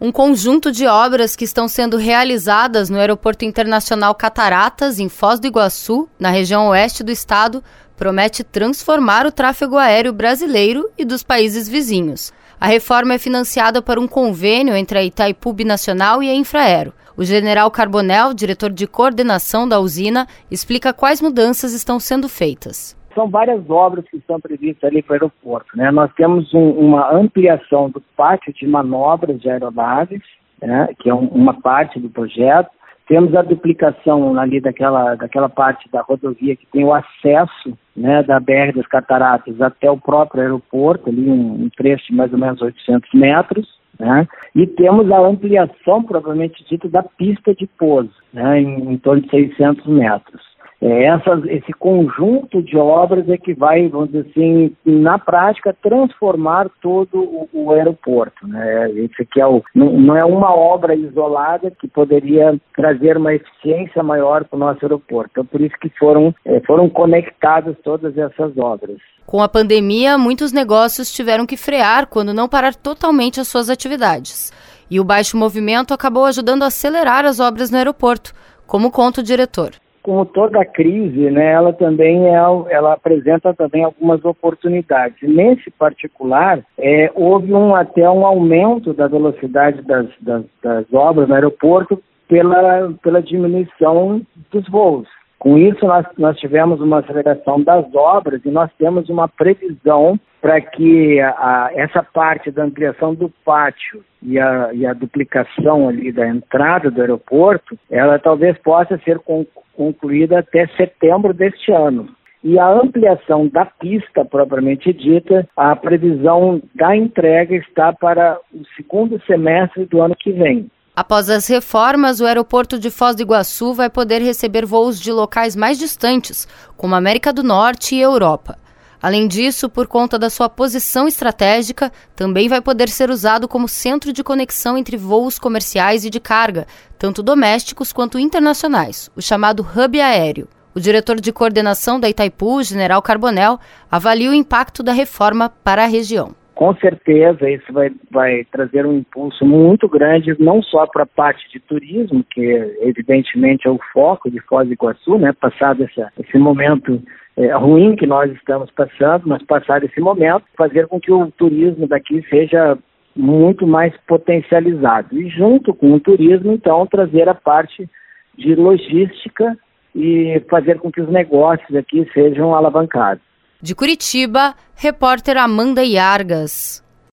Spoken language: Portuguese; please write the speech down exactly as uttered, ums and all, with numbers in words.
Um conjunto de obras que estão sendo realizadas no Aeroporto Internacional Cataratas, em Foz do Iguaçu, na região oeste do estado, promete transformar o tráfego aéreo brasileiro e dos países vizinhos. A reforma é financiada por um convênio entre a Itaipu Binacional e a Infraero. O general Carbonel, diretor de coordenação da usina, explica quais mudanças estão sendo feitas. São várias obras que estão previstas ali para o aeroporto, né? Nós temos um, uma ampliação do pátio de manobras de aeronaves, né? Que é um, uma parte do projeto. Temos a duplicação ali daquela, daquela parte da rodovia que tem o acesso, né, da B R das Cataratas até o próprio aeroporto, ali um, um trecho de mais ou menos oitocentos metros. Né? E temos a ampliação, propriamente dita, da pista de pouso, né, em, em torno de seiscentos metros. É, essas, esse conjunto de obras é que vai, vamos dizer assim, na prática, transformar todo o, o aeroporto. Né? Esse aqui é o, não, não é uma obra isolada que poderia trazer uma eficiência maior para o nosso aeroporto. Então, por isso que foram, é, foram conectadas todas essas obras. Com a pandemia, muitos negócios tiveram que frear quando não parar totalmente as suas atividades. E o baixo movimento acabou ajudando a acelerar as obras no aeroporto, como conta o diretor. Como toda crise, né, ela também é, ela apresenta também algumas oportunidades. Nesse particular, é, houve um, até um aumento da velocidade das, das, das obras no aeroporto pela, pela diminuição dos voos. Com isso, nós, nós tivemos uma aceleração das obras e nós temos uma previsão para que a, a, essa parte da ampliação do pátio e a, e a duplicação ali da entrada do aeroporto, ela talvez possa ser con, concluída até setembro deste ano. E a ampliação da pista, propriamente dita, a previsão da entrega está para o segundo semestre do ano que vem. Após as reformas, o aeroporto de Foz do Iguaçu vai poder receber voos de locais mais distantes, como América do Norte e Europa. Além disso, por conta da sua posição estratégica, também vai poder ser usado como centro de conexão entre voos comerciais e de carga, tanto domésticos quanto internacionais, o chamado hub aéreo. O diretor de coordenação da Itaipu, general Carbonel, avalia o impacto da reforma para a região. Com certeza isso vai, vai trazer um impulso muito grande, não só para a parte de turismo, que evidentemente é o foco de Foz do Iguaçu, né? Passado essa, esse momento é, ruim que nós estamos passando, mas passado esse momento, fazer com que o turismo daqui seja muito mais potencializado. E junto com o turismo, então, trazer a parte de logística e fazer com que os negócios aqui sejam alavancados. De Curitiba, repórter Amanda Iargas.